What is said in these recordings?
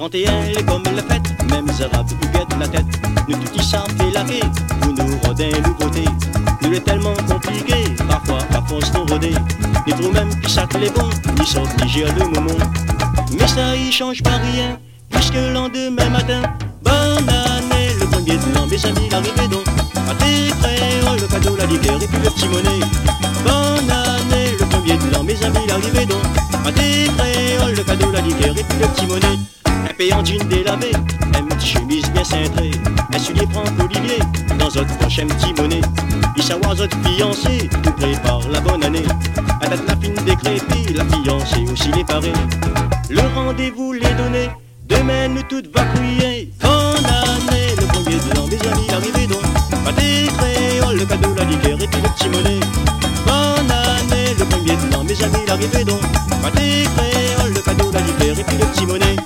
31, les comme la fête, même Arabes nous guettent la tête. Nous tout y ça fait laquer, pour nous rodin nous côté. Nous est tellement compliqué, parfois à force nous roder. Ni pour même qui chaque les bons, ni sauf ni gère le moment. Mais ça y change pas rien, puisque le lendemain matin, bonne année, le premier de l'an, mes amis, l'arrivée donc. À tes créoles, le cadeau, la liqueur et puis le petit monnaie. Bonne année, le premier de l'an, mes amis, l'arrivée donc. À tes créoles, le cadeau, la liqueur et puis le petit monnaie. Un pays en jean délavé, une petite chemise bien cintrée, un soulier franco-olivier, dans votre poche un petit monnaie. Il savoir votre fiancé, nous prépare la bonne année. À date la fine décrépée, la fiancée aussi les parés. Le rendez-vous les donné, demain nous toutes va crier. Bonne année, le premier de l'an, mes amis, l'arrivée donc. Pas des créoles, le cadeau, la liqueur et puis le petit monnaie. Bonne année, le premier de l'an, mes amis, l'arrivée donc. Pas des créoles, le cadeau, la liqueur et puis le petit monnaie.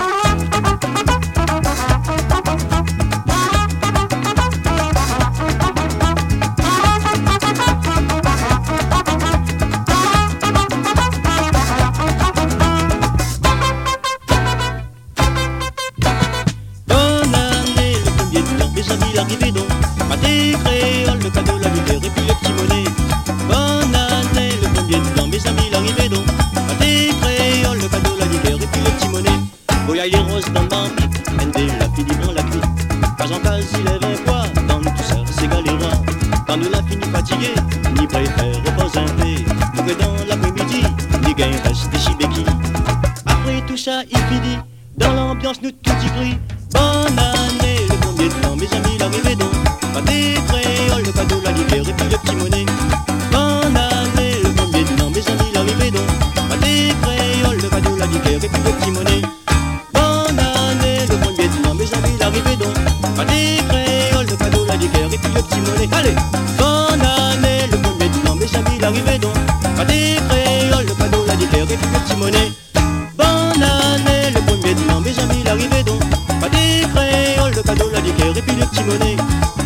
L'arrivée donc, à des créoles, le cadeau, la liqueur et puis le petit monnaie. Bonne année, le premier de l'an, mes amis, l'arrivée donc, à des créoles, le cadeau, la liqueur et puis le petit monnaie. Boya les roses dans le banc, Mendé la fille dans la cuite. Cas en cas, il lève un poids, dans tout ça, c'est galérant. Quand nous l'a fini fatigué, ni préfère reposer un peu. Pour que dans l'après-midi, ni gagne reste des chibéquis. Après tout ça, il finit, dans l'ambiance, nous tout y crie. Bonne année, le premier de l'an, mes amis, l'arrivée donc. Pas des créoles, le cadeau, la liqueur et puis le petit monnaie. Bonne année, le premier de l'an, mes amis, l'arrivée donc. Pas des créoles, le cadeau, la liqueur et puis le petit monnaie. Bonne année, le premier de l'an, mes amis, l'arrivée donc. Pas des créoles, le cadeau, la liqueur et puis le petit monnaie. Allez! Bonne année, le premier de l'an, mes amis, l'arrivée donc. Pas des créoles, le cadeau, la liqueur et puis le petit monnaie. Bonne année, le premier de l'an, mes amis, l'arrivée donc. Pas des créoles, le cadeau, la liqueur et puis le petit monnaie.